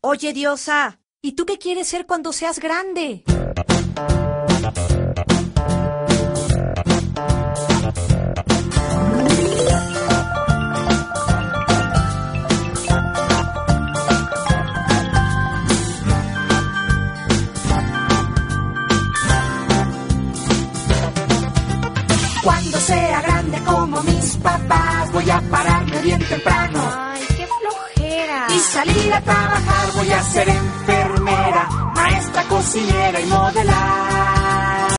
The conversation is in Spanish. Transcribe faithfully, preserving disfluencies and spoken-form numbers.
Oye, Diosa, ¿y tú qué quieres ser cuando seas grande? Cuando sea grande como mis papás, voy a pararme bien temprano. Ay, qué flojera. Y salir a trabajar, voy a ser enfermera, maestra, cocinera y modelar.